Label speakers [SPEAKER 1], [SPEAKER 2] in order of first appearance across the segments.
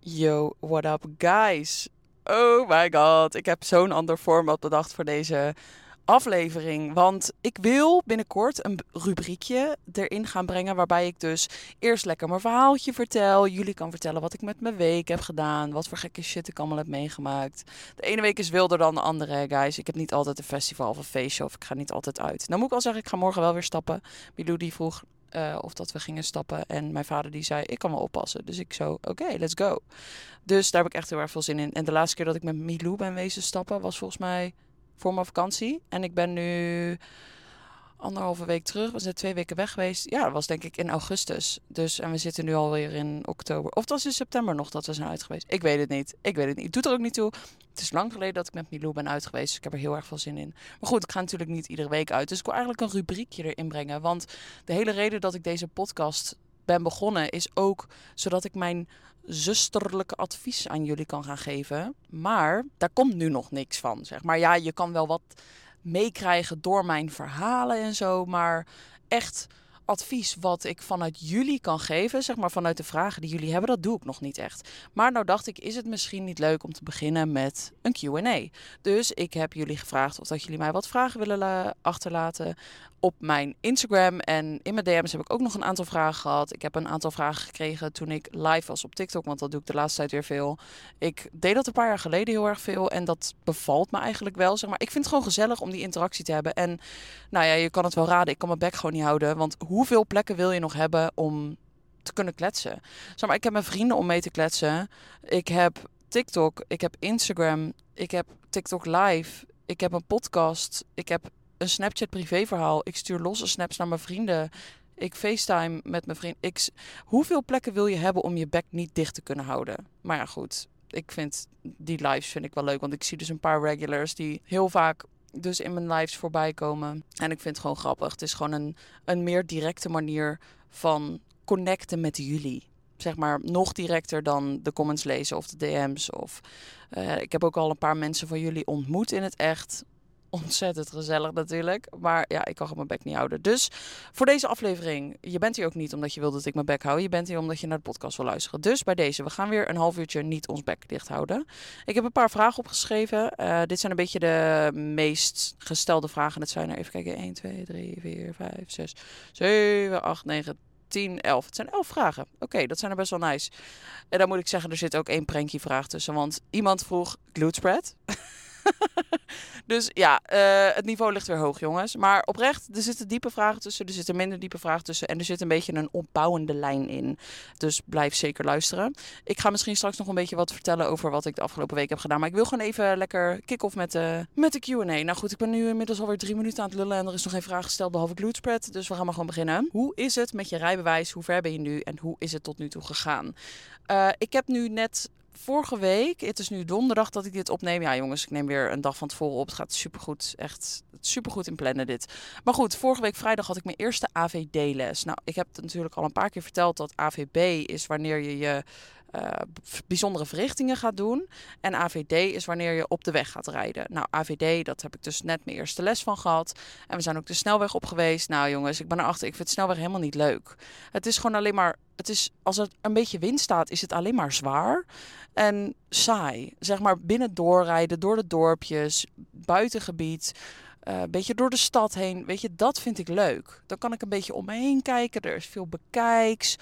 [SPEAKER 1] Yo, what up guys? Oh my god, ik heb zo'n ander format bedacht voor deze aflevering. Want ik wil binnenkort een rubriekje erin gaan brengen waarbij ik dus eerst lekker mijn verhaaltje vertel. Jullie kan vertellen wat ik met mijn week heb gedaan, wat voor gekke shit ik allemaal heb meegemaakt. De ene week is wilder dan de andere, hè, guys. Ik heb niet altijd een festival of een feestje of ik ga niet altijd uit. Nou moet ik al zeggen, ik ga morgen wel weer stappen. Milou die vroeg of dat we gingen stappen. En mijn vader die zei, ik kan wel oppassen. Dus ik zo, oké, let's go. Dus daar heb ik echt heel erg veel zin in. En de laatste keer dat ik met Milou ben wezen stappen was volgens mij voor mijn vakantie. En ik ben nu 1,5 week terug. We zijn 2 weken weg geweest. Ja, dat was denk ik in augustus. Dus, en we zitten nu alweer in oktober. Of het was in september nog dat we zijn uit geweest. Ik weet het niet. Ik weet het niet. Het doet er ook niet toe. Het is lang geleden dat ik met Milou ben uit geweest. Dus ik heb er heel erg veel zin in. Maar goed, ik ga natuurlijk niet iedere week uit. Dus ik wil eigenlijk een rubriekje erin brengen. Want de hele reden dat ik deze podcast ben begonnen is ook zodat ik mijn zusterlijke advies aan jullie kan gaan geven. Maar daar komt nu nog niks van, zeg maar. Ja, je kan wel wat meekrijgen door mijn verhalen en zo. Maar echt advies wat ik vanuit jullie kan geven, zeg maar vanuit de vragen die jullie hebben, dat doe ik nog niet echt. Maar nou dacht ik, is het misschien niet leuk om te beginnen met een Q&A? Dus ik heb jullie gevraagd of dat jullie mij wat vragen willen achterlaten op mijn Instagram. En in mijn DM's heb ik ook nog een aantal vragen gehad. Ik heb een aantal vragen gekregen toen ik live was op TikTok, want dat doe ik de laatste tijd weer veel. Ik deed dat een paar jaar geleden heel erg veel en dat bevalt me eigenlijk wel. Zeg maar. Ik vind het gewoon gezellig om die interactie te hebben. En nou ja, je kan het wel raden, ik kan mijn bek gewoon niet houden. Want hoeveel plekken wil je nog hebben om te kunnen kletsen? Zeg maar, ik heb mijn vrienden om mee te kletsen. Ik heb TikTok, ik heb Instagram, ik heb TikTok Live, ik heb een podcast, ik heb een Snapchat privéverhaal. Ik stuur losse snaps naar mijn vrienden. Ik FaceTime met mijn vriend. Hoeveel plekken wil je hebben om je bek niet dicht te kunnen houden? Maar ja, goed. Ik vind die lives vind ik wel leuk. Want ik zie dus een paar regulars die heel vaak dus in mijn lives voorbij komen. En ik vind het gewoon grappig. Het is gewoon een meer directe manier van connecten met jullie. Zeg maar nog directer dan de comments lezen of de DM's. Of, ik heb ook al een paar mensen van jullie ontmoet in het echt. Ontzettend gezellig natuurlijk. Maar ja, ik kan gewoon mijn bek niet houden. Dus voor deze aflevering, je bent hier ook niet omdat je wil dat ik mijn bek hou. Je bent hier omdat je naar de podcast wil luisteren. Dus bij deze, we gaan weer een half uurtje niet ons bek dicht houden. Ik heb een paar vragen opgeschreven. Dit zijn een beetje de meest gestelde vragen. Het zijn er, even kijken, 1, 2, 3, 4, 5, 6, 7, 8, 9, 10, 11. Het zijn 11 vragen. Oké, dat zijn er best wel nice. En dan moet ik zeggen, er zit ook één prankie vraag tussen. Want iemand vroeg glute spread. Dus ja, het niveau ligt weer hoog, jongens. Maar oprecht, er zitten diepe vragen tussen, er zitten minder diepe vragen tussen en er zit een beetje een opbouwende lijn in. Dus blijf zeker luisteren. Ik ga misschien straks nog een beetje wat vertellen over wat ik de afgelopen week heb gedaan. Maar ik wil gewoon even lekker kick-off met de Q&A. Nou goed, ik ben nu inmiddels alweer 3 minuten aan het lullen en er is nog geen vraag gesteld behalve glute spread. Dus we gaan maar gewoon beginnen. Hoe is het met je rijbewijs? Hoe ver ben je nu en hoe is het tot nu toe gegaan? Ik heb nu net vorige week, het is nu donderdag dat ik dit opneem. Ja jongens, ik neem weer een dag van tevoren op. Het gaat supergoed, echt supergoed in plannen dit. Maar goed, vorige week vrijdag had ik mijn eerste AVD-les. Nou, ik heb het natuurlijk al een paar keer verteld dat AVB is wanneer je bijzondere verrichtingen gaat doen. En AVD is wanneer je op de weg gaat rijden. Nou, AVD, dat heb ik dus net mijn eerste les van gehad. En we zijn ook de snelweg op geweest. Nou jongens, ik ben erachter. Ik vind de snelweg helemaal niet leuk. Het is gewoon alleen maar, als er een beetje wind staat, is het alleen maar zwaar. En saai. Zeg maar binnen doorrijden, door de dorpjes, buitengebied. Een beetje door de stad heen. Weet je, dat vind ik leuk. Dan kan ik een beetje om me heen kijken. Er is veel bekijks.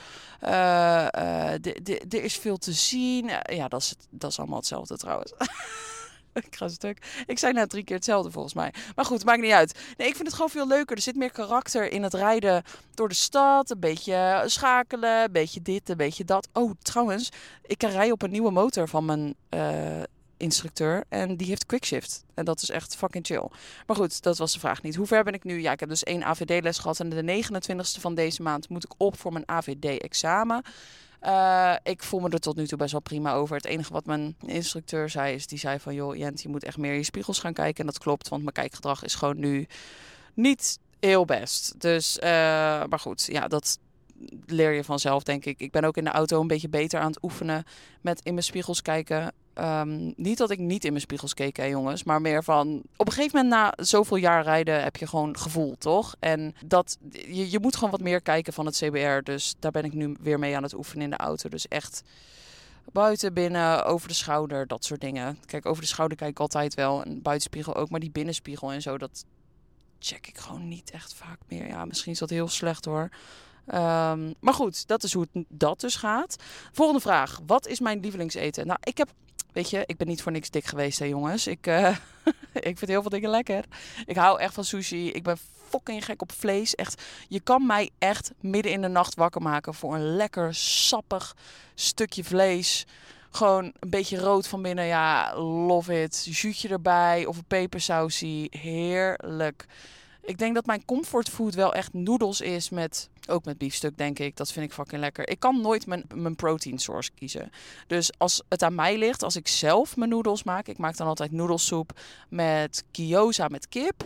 [SPEAKER 1] Er is veel te zien. Ja, dat is allemaal hetzelfde trouwens. Ik ga stuk. Ik zei net 3 keer hetzelfde volgens mij. Maar goed, maakt niet uit. Nee, ik vind het gewoon veel leuker. Er zit meer karakter in het rijden door de stad. Een beetje schakelen. Een beetje dit, een beetje dat. Oh, trouwens. Ik rij op een nieuwe motor van mijn instructeur. En die heeft quickshift. En dat is echt fucking chill. Maar goed, dat was de vraag niet. Hoe ver ben ik nu? Ja, ik heb dus 1 AVD-les gehad. En de 29e van deze maand moet ik op voor mijn AVD-examen. Ik voel me er tot nu toe best wel prima over. Het enige wat mijn instructeur zei is, die zei van, joh Jent, je moet echt meer in je spiegels gaan kijken. En dat klopt, want mijn kijkgedrag is gewoon nu niet heel best. Dus, maar goed, ja, dat leer je vanzelf, denk ik. Ik ben ook in de auto een beetje beter aan het oefenen met in mijn spiegels kijken. Niet dat ik niet in mijn spiegels keek, hè, jongens. Maar meer van, op een gegeven moment na zoveel jaar rijden heb je gewoon gevoel, toch? En je moet gewoon wat meer kijken van het CBR. Dus daar ben ik nu weer mee aan het oefenen in de auto. Dus echt Buiten, binnen, over de schouder, dat soort dingen. Kijk, over de schouder kijk ik altijd wel. En buitenspiegel ook, maar die binnenspiegel en zo, dat check ik gewoon niet echt vaak meer. Ja, misschien is dat heel slecht hoor. Maar goed, dat is hoe dat dus gaat. Volgende vraag. Wat is mijn lievelingseten? Nou, weet je, ik ben niet voor niks dik geweest hè jongens. Ik vind heel veel dingen lekker. Ik hou echt van sushi. Ik ben fucking gek op vlees. Echt, je kan mij echt midden in de nacht wakker maken voor een lekker sappig stukje vlees. Gewoon een beetje rood van binnen. Ja, love it. Zuutje erbij of een pepersausie. Heerlijk. Ik denk dat mijn comfortfood wel echt noedels is ook met biefstuk denk ik. Dat vind ik fucking lekker. Ik kan nooit mijn protein source kiezen. Dus als het aan mij ligt, als ik zelf mijn noedels maak. Ik maak dan altijd noedelsoep met gyoza met kip.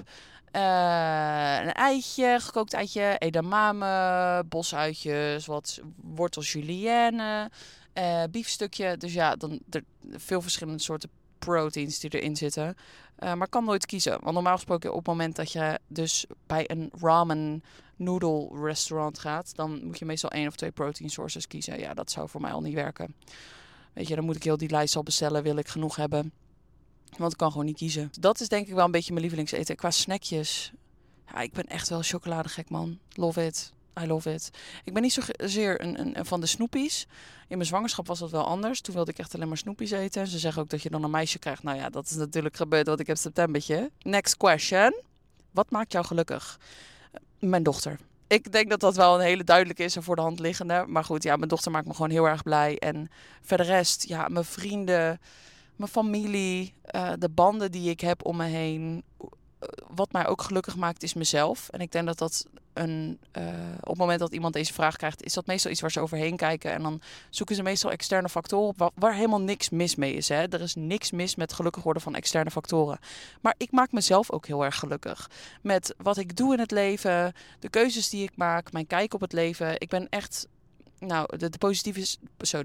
[SPEAKER 1] Een eitje, gekookt eitje, edamame, bosuitjes, wat wortels julienne, biefstukje. Dus ja, dan veel verschillende soorten proteins die erin zitten. Maar ik kan nooit kiezen. Want normaal gesproken op het moment dat je dus bij een ramen noodle restaurant gaat, dan moet je meestal 1 of 2 protein sources kiezen. Ja, dat zou voor mij al niet werken. Weet je, dan moet ik heel die lijst al bestellen, wil ik genoeg hebben. Want ik kan gewoon niet kiezen. Dat is denk ik wel een beetje mijn lievelingseten. Qua snackjes. Ja, ik ben echt wel chocoladegek, man. Love it. I love it. Ik ben niet zozeer een van de snoepies. In mijn zwangerschap was dat wel anders. Toen wilde ik echt alleen maar snoepies eten. En ze zeggen ook dat je dan een meisje krijgt. Nou ja, dat is natuurlijk gebeurd, want ik heb septembertje. Next question. Wat maakt jou gelukkig? Mijn dochter. Ik denk dat dat wel een hele duidelijke is en voor de hand liggende. Maar goed, ja, mijn dochter maakt me gewoon heel erg blij. En verder rest, ja, mijn vrienden, mijn familie, de banden die ik heb om me heen. Wat mij ook gelukkig maakt is mezelf. En ik denk dat dat op het moment dat iemand deze vraag krijgt, is dat meestal iets waar ze overheen kijken. En dan zoeken ze meestal externe factoren op waar helemaal niks mis mee is. Hè? Er is niks mis met gelukkig worden van externe factoren. Maar ik maak mezelf ook heel erg gelukkig. Met wat ik doe in het leven, de keuzes die ik maak, mijn kijk op het leven. Ik ben echt, nou, de positieve is...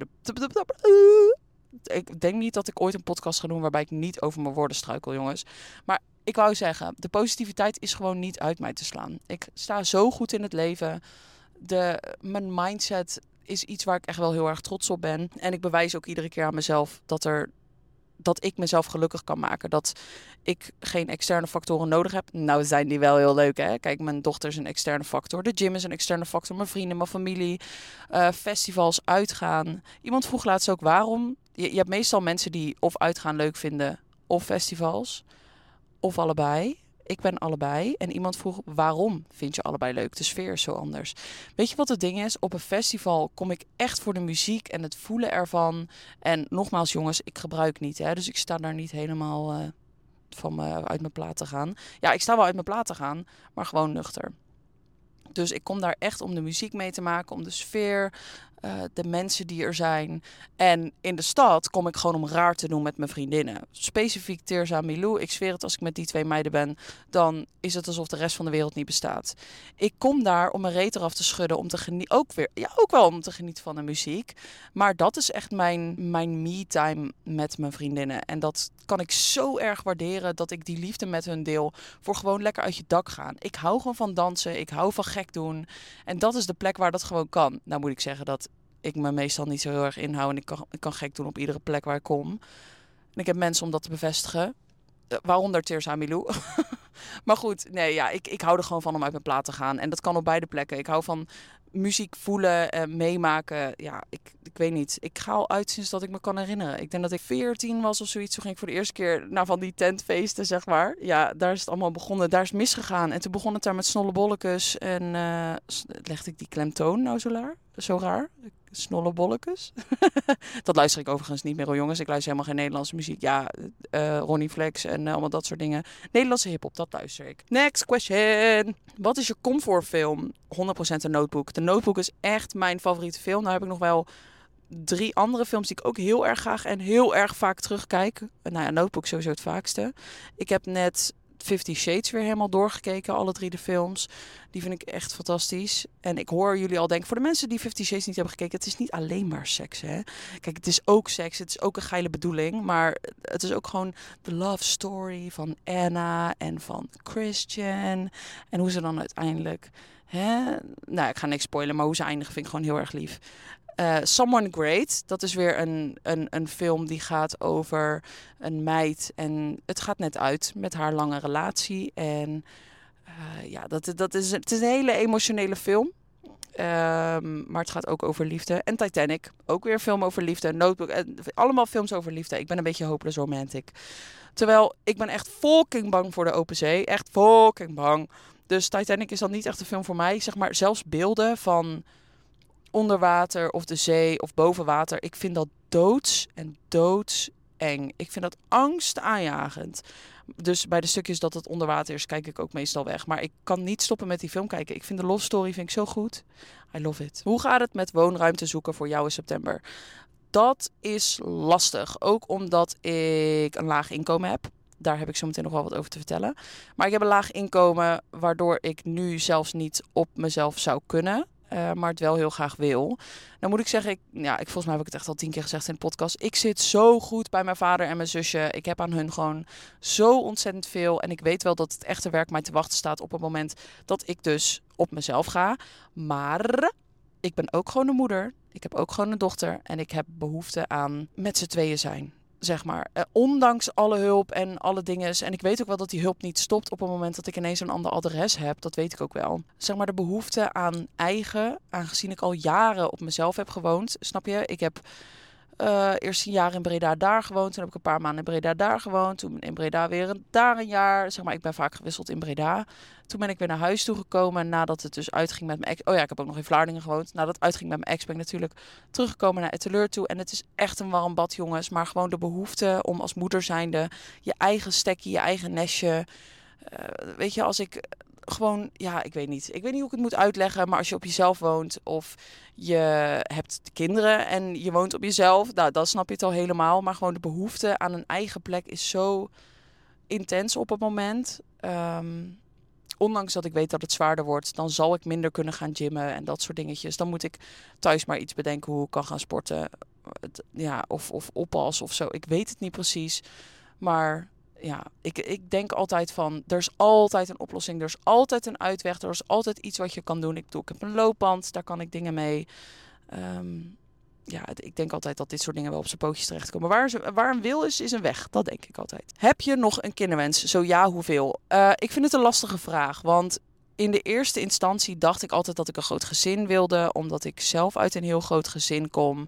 [SPEAKER 1] Ik denk niet dat ik ooit een podcast ga doen waarbij ik niet over mijn woorden struikel, jongens. Maar ik wou zeggen, de positiviteit is gewoon niet uit mij te slaan. Ik sta zo goed in het leven. Mijn mindset is iets waar ik echt wel heel erg trots op ben. En ik bewijs ook iedere keer aan mezelf dat ik mezelf gelukkig kan maken. Dat ik geen externe factoren nodig heb. Nou zijn die wel heel leuk, hè. Kijk, mijn dochter is een externe factor. De gym is een externe factor. Mijn vrienden, mijn familie. Festivals, uitgaan. Iemand vroeg laatst ook waarom. Je hebt meestal mensen die of uitgaan leuk vinden of festivals. Of allebei. Ik ben allebei. En iemand vroeg, waarom vind je allebei leuk? De sfeer is zo anders. Weet je wat het ding is? Op een festival kom ik echt voor de muziek en het voelen ervan. En nogmaals jongens, ik gebruik niet. Hè? Dus ik sta daar niet helemaal uit mijn plaat te gaan. Ja, ik sta wel uit mijn plaat te gaan, maar gewoon nuchter. Dus ik kom daar echt om de muziek mee te maken, om de sfeer, de mensen die er zijn. En in de stad kom ik gewoon om raar te doen met mijn vriendinnen. Specifiek Tirza en Milou. Ik zweer het, als ik met die 2 meiden ben, dan is het alsof de rest van de wereld niet bestaat. Ik kom daar om mijn reet eraf te schudden, om te genieten. Ook wel om te genieten van de muziek. Maar dat is echt mijn me-time met mijn vriendinnen. En dat kan ik zo erg waarderen, dat ik die liefde met hun deel voor gewoon lekker uit je dak gaan. Ik hou gewoon van dansen. Ik hou van gek doen. En dat is de plek waar dat gewoon kan. Nou moet ik zeggen dat ik me meestal niet zo heel erg inhoud. En ik kan gek doen op iedere plek waar ik kom. En ik heb mensen om dat te bevestigen. Waaronder Tirza Milou. Maar goed, nee, ja, ik hou er gewoon van om uit mijn plaat te gaan. En dat kan op beide plekken. Ik hou van muziek voelen en meemaken. Ja, ik weet niet. Ik ga al uit sinds dat ik me kan herinneren. Ik denk dat ik 14 was of zoiets. Toen ging ik voor de eerste keer naar van die tentfeesten, zeg maar. Ja, daar is het allemaal begonnen. Daar is het misgegaan. En toen begon het daar met snollebollekes. En legde ik die klemtoon nou zo raar? Snollebollekes? Dat luister ik overigens niet meer, hoor, jongens. Ik luister helemaal geen Nederlandse muziek. Ja, Ronnie Flex en allemaal dat soort dingen. Nederlandse hiphop, dat luister ik. Next question. Wat is je comfortfilm? 100% de Notebook. De Notebook is echt mijn favoriete film. Nou heb ik nog wel 3 andere films die ik ook heel erg graag en heel erg vaak terugkijk. Nou ja, Notebook sowieso het vaakste. Ik heb net 50 Shades weer helemaal doorgekeken, alle 3 de films. Die vind ik echt fantastisch. En ik hoor jullie al denken, voor de mensen die 50 Shades niet hebben gekeken, het is niet alleen maar seks, hè. Kijk, het is ook seks, het is ook een geile bedoeling, maar het is ook gewoon de love story van Anna en van Christian. En hoe ze dan uiteindelijk, hè. Nou, ik ga niks spoilen, maar hoe ze eindigen vind ik gewoon heel erg lief. Someone Great, dat is weer een film die gaat over een meid. En het gaat net uit met haar lange relatie. En het is een hele emotionele film. Maar het gaat ook over liefde. En Titanic, ook weer een film over liefde. Notebook, allemaal films over liefde. Ik ben een beetje hopeless romantic. Terwijl, ik ben echt fucking bang voor de open zee. Echt fucking bang. Dus Titanic is dan niet echt een film voor mij. Zeg maar, zelfs beelden van onder water of de zee of boven water. Ik vind dat doodseng. Ik vind dat angstaanjagend. Dus bij de stukjes dat het onder water is, kijk ik ook meestal weg. Maar ik kan niet stoppen met die film kijken. Ik vind de love story zo goed. I love it. Hoe gaat het met woonruimte zoeken voor jou in september? Dat is lastig. Ook omdat ik een laag inkomen heb. Daar heb ik zo meteen nog wel wat over te vertellen. Maar ik heb een laag inkomen waardoor ik nu zelfs niet op mezelf zou kunnen. Maar het wel heel graag wil. Dan moet ik zeggen, volgens mij heb ik het echt al 10 keer gezegd in de podcast. Ik zit zo goed bij mijn vader en mijn zusje. Ik heb aan hun gewoon zo ontzettend veel. En ik weet wel dat het echte werk mij te wachten staat op het moment dat ik dus op mezelf ga. Maar ik ben ook gewoon een moeder. Ik heb ook gewoon een dochter. En ik heb behoefte aan met z'n tweeën zijn. Zeg maar, ondanks alle hulp en alle dingen. En ik weet ook wel dat die hulp niet stopt op het moment dat ik ineens een ander adres heb. Dat weet ik ook wel. Zeg maar, de behoefte aan eigen, aangezien ik al jaren op mezelf heb gewoond. Snap je? Ik heb eerst een jaar in Breda daar gewoond. Toen heb ik een paar maanden in Breda daar gewoond. Toen in Breda weer daar een jaar. Zeg maar, ik ben vaak gewisseld in Breda. Toen ben ik weer naar huis toegekomen nadat het dus uitging met mijn ex. Oh ja, ik heb ook nog in Vlaardingen gewoond. Nadat het uitging met mijn ex ben ik natuurlijk teruggekomen naar Etteleur toe. En het is echt een warm bad, jongens. Maar gewoon de behoefte om als moeder zijnde je eigen stekje, je eigen nestje. Weet je, als ik gewoon, ik weet niet. Ik weet niet hoe ik het moet uitleggen. Maar als je op jezelf woont of je hebt kinderen en je woont op jezelf. Nou, dan snap je het al helemaal. Maar gewoon de behoefte aan een eigen plek is zo intens op het moment. Ondanks dat ik weet dat het zwaarder wordt, dan zal ik minder kunnen gaan gymmen en dat soort dingetjes. Dan moet ik thuis maar iets bedenken hoe ik kan gaan sporten. Of oppassen of zo. Ik weet het niet precies. Maar ja, ik denk altijd van, er is altijd een oplossing. Er is altijd een uitweg. Er is altijd iets wat je kan doen. Ik heb een loopband, daar kan ik dingen mee. Ik denk altijd dat dit soort dingen wel op zijn pootjes terechtkomen. Waar een wil is een weg. Dat denk ik altijd. Heb je nog een kinderwens? Zo ja, hoeveel? Ik vind het een lastige vraag. Want in de eerste instantie dacht ik altijd dat ik een groot gezin wilde. Omdat ik zelf uit een heel groot gezin kom.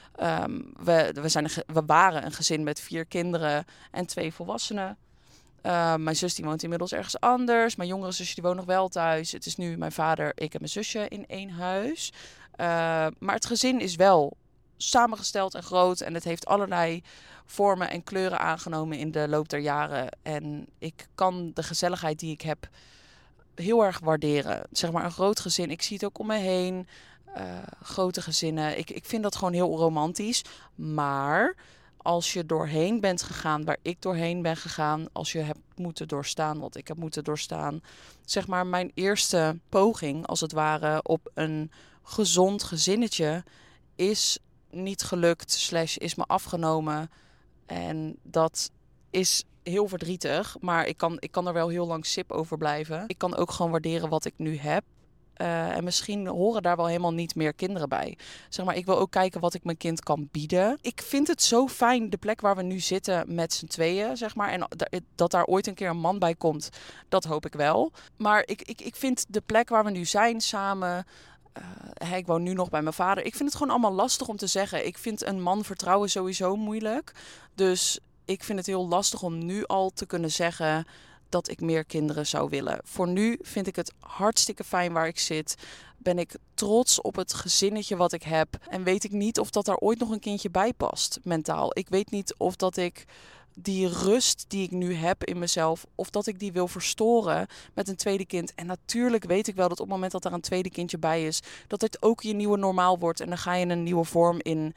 [SPEAKER 1] We waren een gezin met 4 kinderen en 2 volwassenen. Mijn zus die woont inmiddels ergens anders. Mijn jongere zusje die woont nog wel thuis. Het is nu mijn vader, ik en mijn zusje in 1 huis. Maar het gezin is wel samengesteld en groot. En het heeft allerlei vormen en kleuren aangenomen in de loop der jaren. En ik kan de gezelligheid die ik heb heel erg waarderen. Zeg maar een groot gezin. Ik zie het ook om me heen. Grote gezinnen. Ik vind dat gewoon heel romantisch. Maar als je doorheen bent gegaan waar ik doorheen ben gegaan. Als je hebt moeten doorstaan wat ik heb moeten doorstaan. Zeg maar mijn eerste poging als het ware op een gezond gezinnetje is niet gelukt. / is me afgenomen. En dat is heel verdrietig. Maar ik kan er wel heel lang sip over blijven. Ik kan ook gewoon waarderen wat ik nu heb. En misschien horen daar wel helemaal niet meer kinderen bij. Zeg maar, ik wil ook kijken wat ik mijn kind kan bieden. Ik vind het zo fijn, de plek waar we nu zitten met z'n tweeën, zeg maar. En dat daar ooit een keer een man bij komt, dat hoop ik wel. Maar ik vind de plek waar we nu zijn samen. Ik woon nu nog bij mijn vader. Ik vind het gewoon allemaal lastig om te zeggen. Ik vind een man vertrouwen sowieso moeilijk. Dus ik vind het heel lastig om nu al te kunnen zeggen dat ik meer kinderen zou willen. Voor nu vind ik het hartstikke fijn waar ik zit. Ben ik trots op het gezinnetje wat ik heb. En weet ik niet of dat daar ooit nog een kindje bij past, mentaal. Ik weet niet of dat ik die rust die ik nu heb in mezelf, of dat ik die wil verstoren met een tweede kind. En natuurlijk weet ik wel dat op het moment dat er een tweede kindje bij is, dat het ook je nieuwe normaal wordt. En dan ga je een nieuwe vorm in.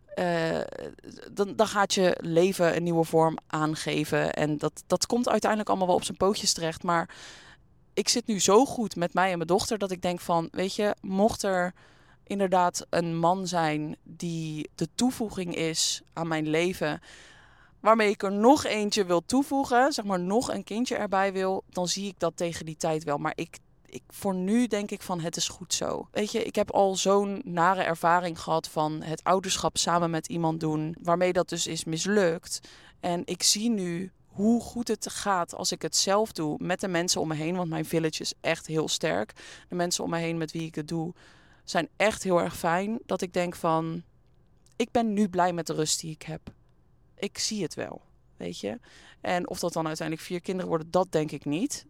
[SPEAKER 1] Dan gaat je leven een nieuwe vorm aangeven. En dat komt uiteindelijk allemaal wel op zijn pootjes terecht. Maar ik zit nu zo goed met mij en mijn dochter dat ik denk van, weet je, mocht er inderdaad een man zijn die de toevoeging is aan mijn leven, waarmee ik er nog eentje wil toevoegen, zeg maar nog een kindje erbij wil, dan zie ik dat tegen die tijd wel. Maar voor nu denk ik van het is goed zo. Weet je, ik heb al zo'n nare ervaring gehad van het ouderschap samen met iemand doen, waarmee dat dus is mislukt. En ik zie nu hoe goed het gaat als ik het zelf doe met de mensen om me heen. Want mijn village is echt heel sterk. De mensen om me heen met wie ik het doe zijn echt heel erg fijn. Dat ik denk van, ik ben nu blij met de rust die ik heb. Ik zie het wel, weet je. En of dat dan uiteindelijk 4 kinderen worden, dat denk ik niet.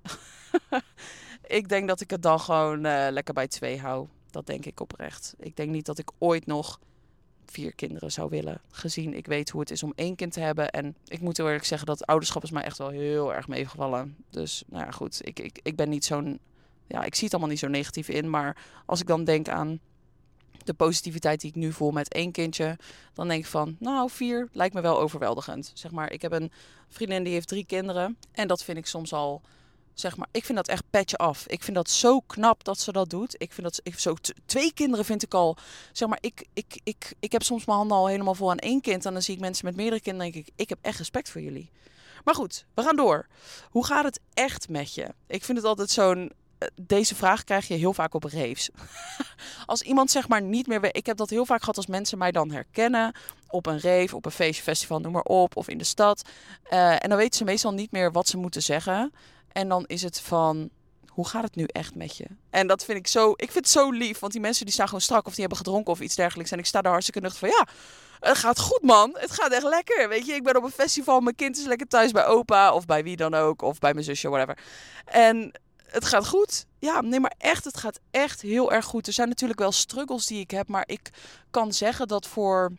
[SPEAKER 1] Ik denk dat ik het dan gewoon lekker bij 2 hou. Dat denk ik oprecht. Ik denk niet dat ik ooit nog 4 kinderen zou willen. Gezien ik weet hoe het is om 1 kind te hebben. En ik moet heel eerlijk zeggen dat ouderschap is mij echt wel heel erg meegevallen. Dus nou ja, goed. Ik ben niet zo'n... Ja, ik zie het allemaal niet zo negatief in. Maar als ik dan denk aan de positiviteit die ik nu voel met 1 kindje, dan denk ik van, nou 4 lijkt me wel overweldigend. Zeg maar, ik heb een vriendin die heeft 3 kinderen. En dat vind ik soms al, zeg maar, ik vind dat echt petje af. Ik vind dat zo knap dat ze dat doet. Ik vind dat zo 2 kinderen vind ik al, zeg maar, ik heb soms mijn handen al helemaal vol aan 1 kind. En dan zie ik mensen met meerdere kinderen, denk ik heb echt respect voor jullie. Maar goed, we gaan door. Hoe gaat het echt met je? Ik vind het altijd zo'n... Deze vraag krijg je heel vaak op raves. Als iemand zeg maar niet meer weet... Ik heb dat heel vaak gehad als mensen mij dan herkennen. Op een rave, op een feestje, festival, noem maar op. Of in de stad. En dan weten ze meestal niet meer wat ze moeten zeggen. En dan is het van... Hoe gaat het nu echt met je? En dat vind ik zo... Ik vind het zo lief. Want die mensen die staan gewoon strak. Of die hebben gedronken of iets dergelijks. En ik sta daar hartstikke nuchter van... Ja, het gaat goed, man. Het gaat echt lekker. Weet je, ik ben op een festival. Mijn kind is lekker thuis bij opa. Of bij wie dan ook. Of bij mijn zusje, whatever. En... Het gaat goed. Ja, nee, maar echt, het gaat echt heel erg goed. Er zijn natuurlijk wel struggles die ik heb, maar ik kan zeggen dat voor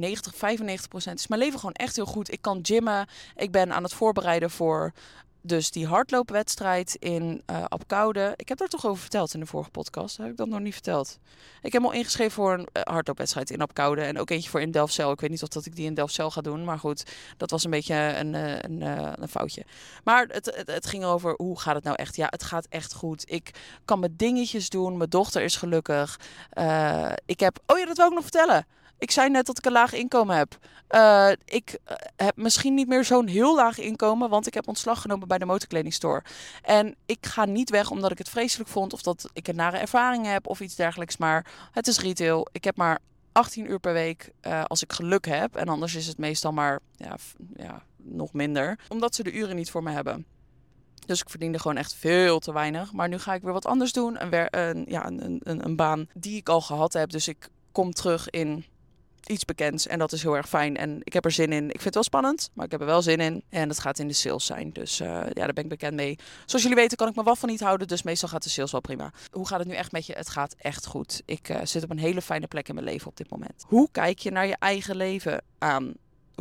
[SPEAKER 1] 90-95% is mijn leven gewoon echt heel goed. Ik kan gymmen. Ik ben aan het voorbereiden voor dus die hardloopwedstrijd in Apeldoorn. Ik heb daar toch over verteld in de vorige podcast. Heb ik dat nog niet verteld? Ik heb me al ingeschreven voor een hardloopwedstrijd in Apeldoorn. En ook eentje voor in Delfzijl. Ik weet niet of dat ik die in Delfzijl ga doen. Maar goed, dat was een beetje een foutje. Maar het ging over hoe gaat het nou echt? Ja, het gaat echt goed. Ik kan mijn dingetjes doen. Mijn dochter is gelukkig. Ik heb... Oh ja, dat wil ik nog vertellen. Ik zei net dat ik een laag inkomen heb. Ik heb misschien niet meer zo'n heel laag inkomen, want ik heb ontslag genomen bij de motorkledingstore. En ik ga niet weg omdat ik het vreselijk vond of dat ik een nare ervaring heb of iets dergelijks. Maar het is retail. Ik heb maar 18 uur per week als ik geluk heb. En anders is het meestal maar nog minder. Omdat ze de uren niet voor me hebben. Dus ik verdiende gewoon echt veel te weinig. Maar nu ga ik weer wat anders doen. Een baan die ik al gehad heb. Dus ik kom terug in iets bekends en dat is heel erg fijn. En ik heb er zin in. Ik vind het wel spannend, maar ik heb er wel zin in. En dat gaat in de sales zijn. Dus daar ben ik bekend mee. Zoals jullie weten kan ik mijn waffel niet houden, dus meestal gaat de sales wel prima. Hoe gaat het nu echt met je? Het gaat echt goed. Ik zit op een hele fijne plek in mijn leven op dit moment. Hoe kijk je naar je eigen leven aan?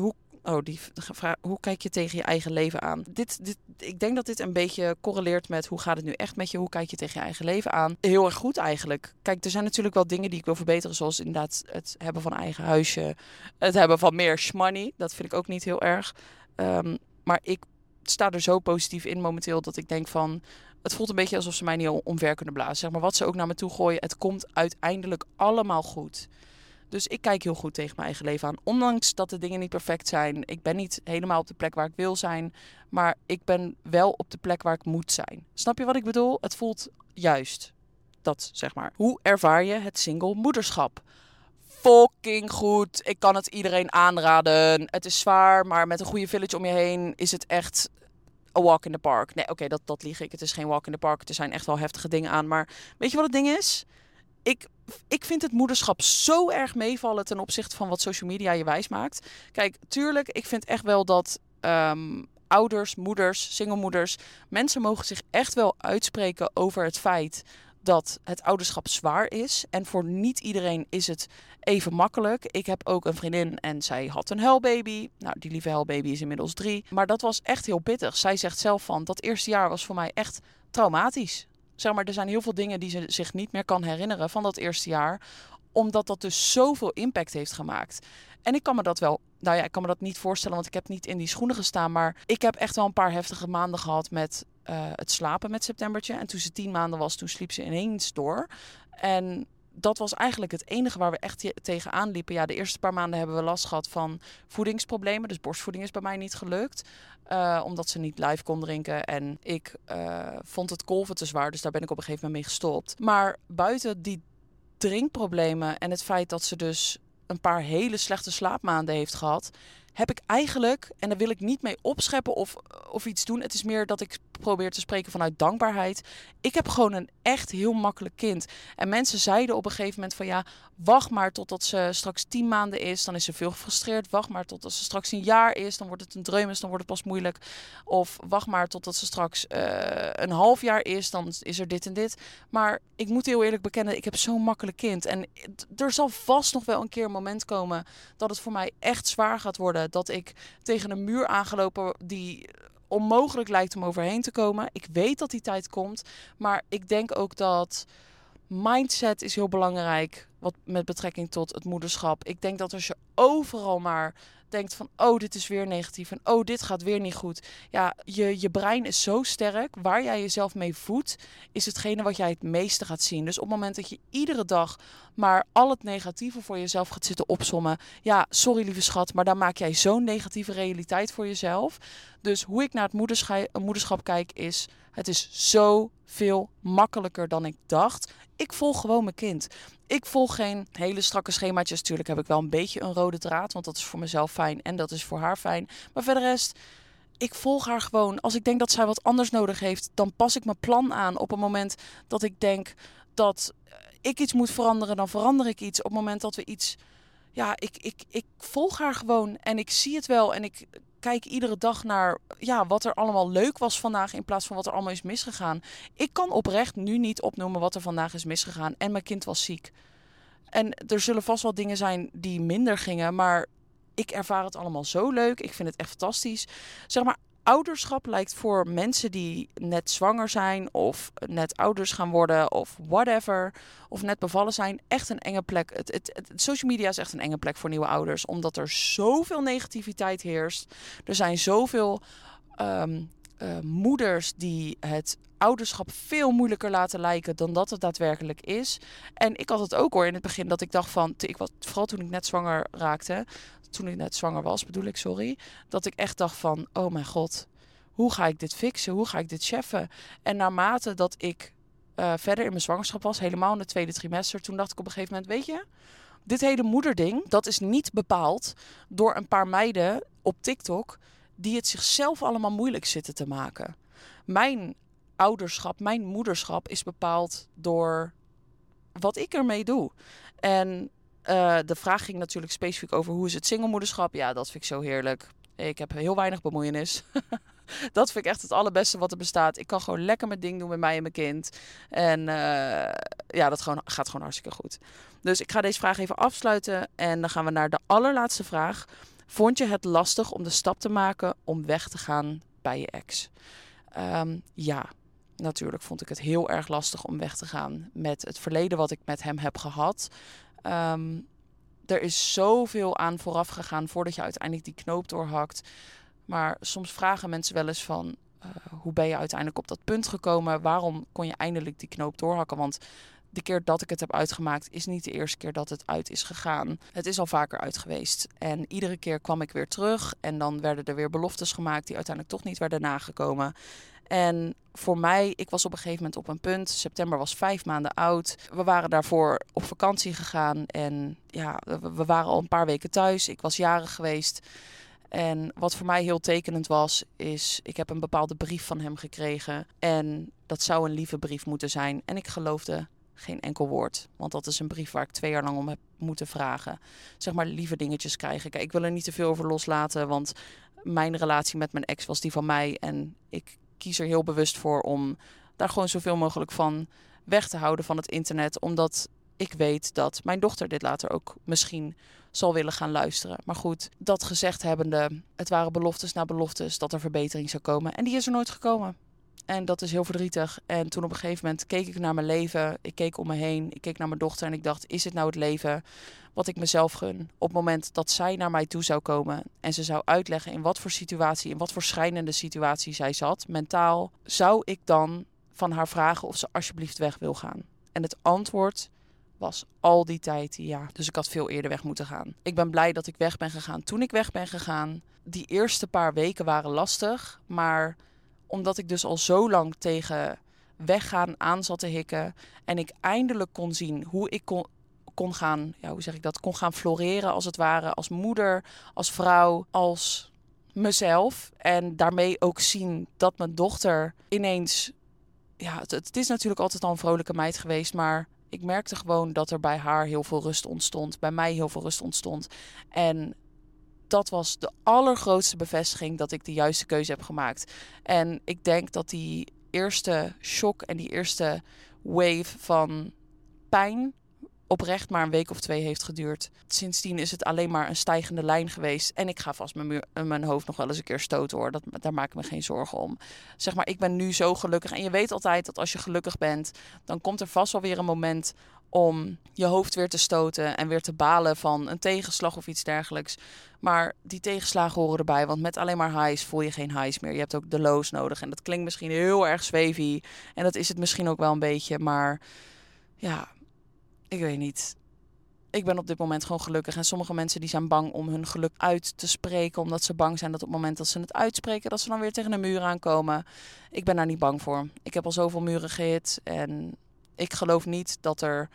[SPEAKER 1] Hoe kijk je tegen je eigen leven aan? Ik denk dat dit een beetje correleert met hoe gaat het nu echt met je? Hoe kijk je tegen je eigen leven aan? Heel erg goed eigenlijk. Kijk, er zijn natuurlijk wel dingen die ik wil verbeteren. Zoals inderdaad het hebben van een eigen huisje. Het hebben van meer shmoney. Dat vind ik ook niet heel erg. Maar ik sta er zo positief in momenteel dat ik denk van... Het voelt een beetje alsof ze mij niet omver kunnen blazen. Zeg maar wat ze ook naar me toe gooien. Het komt uiteindelijk allemaal goed. Dus ik kijk heel goed tegen mijn eigen leven aan. Ondanks dat de dingen niet perfect zijn. Ik ben niet helemaal op de plek waar ik wil zijn. Maar ik ben wel op de plek waar ik moet zijn. Snap je wat ik bedoel? Het voelt juist. Dat, zeg maar. Hoe ervaar je het single moederschap? Fucking goed. Ik kan het iedereen aanraden. Het is zwaar, maar met een goede village om je heen is het echt... a walk in the park. Nee, oké, dat lieg ik. Het is geen walk in the park. Er zijn echt wel heftige dingen aan. Maar weet je wat het ding is? Ik vind het moederschap zo erg meevallen ten opzichte van wat social media je wijs maakt. Kijk, tuurlijk, ik vind echt wel dat ouders, moeders, singlemoeders... mensen mogen zich echt wel uitspreken over het feit dat het ouderschap zwaar is. En voor niet iedereen is het even makkelijk. Ik heb ook een vriendin en zij had een huilbaby. Nou, die lieve huilbaby is inmiddels 3. Maar dat was echt heel pittig. Zij zegt zelf van, dat eerste jaar was voor mij echt traumatisch. Zeg maar, er zijn heel veel dingen die ze zich niet meer kan herinneren van dat eerste jaar. Omdat dat dus zoveel impact heeft gemaakt. En ik kan me dat wel... Nou ja, ik kan me dat niet voorstellen, want ik heb niet in die schoenen gestaan. Maar ik heb echt wel een paar heftige maanden gehad met het slapen met Septembertje. En toen ze 10 maanden was, toen sliep ze ineens door. En dat was eigenlijk het enige waar we echt tegenaan liepen. Ja, de eerste paar maanden hebben we last gehad van voedingsproblemen. Dus borstvoeding is bij mij niet gelukt. Omdat ze niet live kon drinken. En ik vond het kolven te zwaar. Dus daar ben ik op een gegeven moment mee gestopt. Maar buiten die drinkproblemen en het feit dat ze dus een paar hele slechte slaapmaanden heeft gehad, heb ik eigenlijk, en daar wil ik niet mee opscheppen of iets doen. Het is meer dat ik probeer te spreken vanuit dankbaarheid. Ik heb gewoon een echt heel makkelijk kind. En mensen zeiden op een gegeven moment van ja, wacht maar totdat ze straks 10 maanden is. Dan is ze veel gefrustreerd. Wacht maar totdat ze straks een jaar is. Dan wordt het een dreumes, dan wordt het pas moeilijk. Of wacht maar totdat ze straks een half jaar is. Dan is er dit en dit. Maar ik moet heel eerlijk bekennen, ik heb zo'n makkelijk kind. En er zal vast nog wel een keer een moment komen dat het voor mij echt zwaar gaat worden. Dat ik tegen een muur aangelopen die onmogelijk lijkt om overheen te komen. Ik weet dat die tijd komt. Maar ik denk ook dat mindset is heel belangrijk wat met betrekking tot het moederschap. Ik denk dat als je overal maar denkt van oh, dit is weer negatief en oh, dit gaat weer niet goed. Ja, je brein is zo sterk. Waar jij jezelf mee voedt, is hetgene wat jij het meeste gaat zien. Dus op het moment dat je iedere dag maar al het negatieve voor jezelf gaat zitten opsommen. Ja, sorry lieve schat, maar dan maak jij zo'n negatieve realiteit voor jezelf. Dus hoe ik naar het moederschap kijk is, het is zoveel makkelijker dan ik dacht. Ik volg gewoon mijn kind. Ik volg geen hele strakke schemaatjes. Tuurlijk heb ik wel een beetje een rode draad, want dat is voor mezelf fijn en dat is voor haar fijn. Maar verder rest, ik volg haar gewoon. Als ik denk dat zij wat anders nodig heeft, dan pas ik mijn plan aan. Op het moment dat ik denk dat ik iets moet veranderen, dan verander ik iets. Op het moment dat we iets... Ja, ik volg haar gewoon en ik zie het wel en ik kijk iedere dag naar wat er allemaal leuk was vandaag in plaats van wat er allemaal is misgegaan. Ik kan oprecht nu niet opnoemen wat er vandaag is misgegaan en mijn kind was ziek. En er zullen vast wel dingen zijn die minder gingen, maar ik ervaar het allemaal zo leuk. Ik vind het echt fantastisch. Zeg maar, ouderschap lijkt voor mensen die net zwanger zijn of net ouders gaan worden of whatever, of net bevallen zijn, echt een enge plek. Social media is echt een enge plek voor nieuwe ouders, omdat er zoveel negativiteit heerst. Er zijn zoveel moeders die het ouderschap veel moeilijker laten lijken dan dat het daadwerkelijk is. En ik had het ook hoor in het begin dat ik dacht van, vooral toen ik net zwanger raakte, toen ik net zwanger was bedoel ik, sorry, dat ik echt dacht van, oh mijn god, hoe ga ik dit fixen? Hoe ga ik dit cheffen? En naarmate dat ik verder in mijn zwangerschap was, helemaal in het tweede trimester, toen dacht ik op een gegeven moment, weet je, dit hele moederding, dat is niet bepaald door een paar meiden op TikTok die het zichzelf allemaal moeilijk zitten te maken. Mijn ouderschap, mijn moederschap is bepaald door wat ik ermee doe. En de vraag ging natuurlijk specifiek over hoe is het singlemoederschap. Ja, dat vind ik zo heerlijk. Ik heb heel weinig bemoeienis. Dat vind ik echt het allerbeste wat er bestaat. Ik kan gewoon lekker mijn ding doen met mij en mijn kind. En dat gaat gewoon hartstikke goed. Dus ik ga deze vraag even afsluiten. En dan gaan we naar de allerlaatste vraag. Vond je het lastig om de stap te maken om weg te gaan bij je ex? Ja, natuurlijk vond ik het heel erg lastig om weg te gaan met het verleden wat ik met hem heb gehad. Er is zoveel aan vooraf gegaan voordat je uiteindelijk die knoop doorhakt. Maar soms vragen mensen wel eens van, hoe ben je uiteindelijk op dat punt gekomen? Waarom kon je eindelijk die knoop doorhakken? Want de keer dat ik het heb uitgemaakt is niet de eerste keer dat het uit is gegaan. Het is al vaker uit geweest. En iedere keer kwam ik weer terug. En dan werden er weer beloftes gemaakt die uiteindelijk toch niet werden nagekomen. En voor mij, ik was op een gegeven moment op een punt. September was 5 maanden oud. We waren daarvoor op vakantie gegaan. En ja, we waren al een paar weken thuis. Ik was jarig geweest. En wat voor mij heel tekenend was, is ik heb een bepaalde brief van hem gekregen. En dat zou een lieve brief moeten zijn. En ik geloofde geen enkel woord. Want dat is een brief waar ik 2 jaar lang om heb moeten vragen. Zeg maar lieve dingetjes krijgen. Kijk, ik wil er niet te veel over loslaten. Want mijn relatie met mijn ex was die van mij. En ik kies er heel bewust voor om daar gewoon zoveel mogelijk van weg te houden van het internet. Omdat ik weet dat mijn dochter dit later ook misschien zal willen gaan luisteren. Maar goed, dat gezegd hebbende, het waren beloftes na beloftes dat er verbetering zou komen. En die is er nooit gekomen. En dat is heel verdrietig. En toen op een gegeven moment keek ik naar mijn leven. Ik keek om me heen. Ik keek naar mijn dochter en ik dacht, is het nou het leven wat ik mezelf gun? Op het moment dat zij naar mij toe zou komen en ze zou uitleggen in wat voor situatie, in wat voor schrijnende situatie zij zat, mentaal, zou ik dan van haar vragen of ze alsjeblieft weg wil gaan? En het antwoord was al die tijd. Ja, dus ik had veel eerder weg moeten gaan. Ik ben blij dat ik weg ben gegaan toen ik weg ben gegaan. Die eerste paar weken waren lastig, maar omdat ik dus al zo lang tegen weggaan aan zat te hikken en ik eindelijk kon zien hoe ik kon gaan, ja, hoe zeg ik dat, kon gaan floreren als het ware, als moeder, als vrouw, als mezelf. En daarmee ook zien dat mijn dochter ineens, ja, het is natuurlijk altijd al een vrolijke meid geweest, maar ik merkte gewoon dat er bij haar heel veel rust ontstond, bij mij heel veel rust ontstond. En dat was de allergrootste bevestiging dat ik de juiste keuze heb gemaakt. En ik denk dat die eerste shock en die eerste wave van pijn oprecht maar een week of 2 heeft geduurd. Sindsdien is het alleen maar een stijgende lijn geweest. En ik ga vast mijn hoofd nog wel eens een keer stoten hoor. Daar maak ik me geen zorgen om. Zeg maar, ik ben nu zo gelukkig. En je weet altijd dat als je gelukkig bent, dan komt er vast wel weer een moment om je hoofd weer te stoten en weer te balen van een tegenslag of iets dergelijks. Maar die tegenslagen horen erbij, want met alleen maar highs voel je geen highs meer. Je hebt ook de lows nodig. En dat klinkt misschien heel erg zwevy. En dat is het misschien ook wel een beetje, maar ja, ik weet niet. Ik ben op dit moment gewoon gelukkig. En sommige mensen die zijn bang om hun geluk uit te spreken. Omdat ze bang zijn dat op het moment dat ze het uitspreken, dat ze dan weer tegen een muur aankomen. Ik ben daar niet bang voor. Ik heb al zoveel muren gehit. En ik geloof niet dat er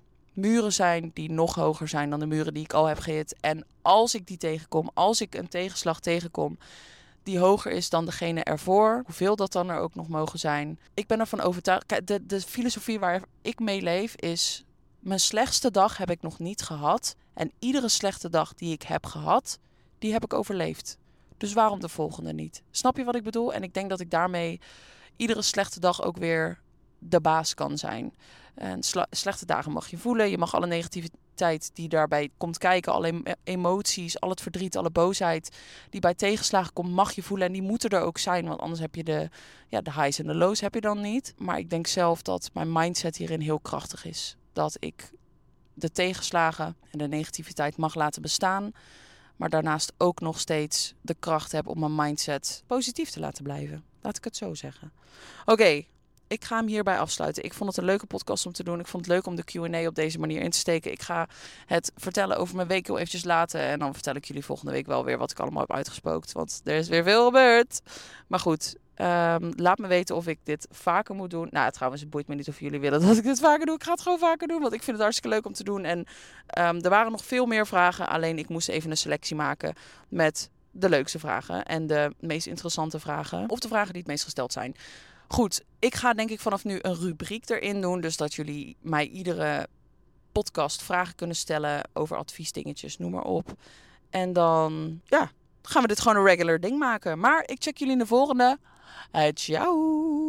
[SPEAKER 1] muren zijn die nog hoger zijn dan de muren die ik al heb gehit. En als ik die tegenkom, als ik een tegenslag tegenkom die hoger is dan degene ervoor, hoeveel dat dan er ook nog mogen zijn. Ik ben ervan overtuigd. Kijk, de filosofie waar ik mee leef is: mijn slechtste dag heb ik nog niet gehad. En iedere slechte dag die ik heb gehad, die heb ik overleefd. Dus waarom de volgende niet? Snap je wat ik bedoel? En ik denk dat ik daarmee iedere slechte dag ook weer de baas kan zijn. En slechte dagen mag je voelen. Je mag alle negativiteit die daarbij komt kijken, alle emoties, al het verdriet, alle boosheid die bij tegenslagen komt, mag je voelen. En die moeten er ook zijn, want anders heb je de highs en de lows heb je dan niet. Maar ik denk zelf dat mijn mindset hierin heel krachtig is. Dat ik de tegenslagen en de negativiteit mag laten bestaan, maar daarnaast ook nog steeds de kracht heb om mijn mindset positief te laten blijven. Laat ik het zo zeggen. Oké, ik ga hem hierbij afsluiten. Ik vond het een leuke podcast om te doen. Ik vond het leuk om de Q&A op deze manier in te steken. Ik ga het vertellen over mijn week heel eventjes laten. En dan vertel ik jullie volgende week wel weer wat ik allemaal heb uitgespookt. Want er is weer veel gebeurd. Maar goed, laat me weten of ik dit vaker moet doen. Nou, trouwens, het boeit me niet of jullie willen dat ik dit vaker doe. Ik ga het gewoon vaker doen, want ik vind het hartstikke leuk om te doen. En er waren nog veel meer vragen. Alleen ik moest even een selectie maken met de leukste vragen en de meest interessante vragen. Of de vragen die het meest gesteld zijn. Goed, ik ga denk ik vanaf nu een rubriek erin doen. Dus dat jullie mij iedere podcast vragen kunnen stellen over adviesdingetjes, noem maar op. En dan, ja, gaan we dit gewoon een regular ding maken. Maar ik check jullie in de volgende. Ciao!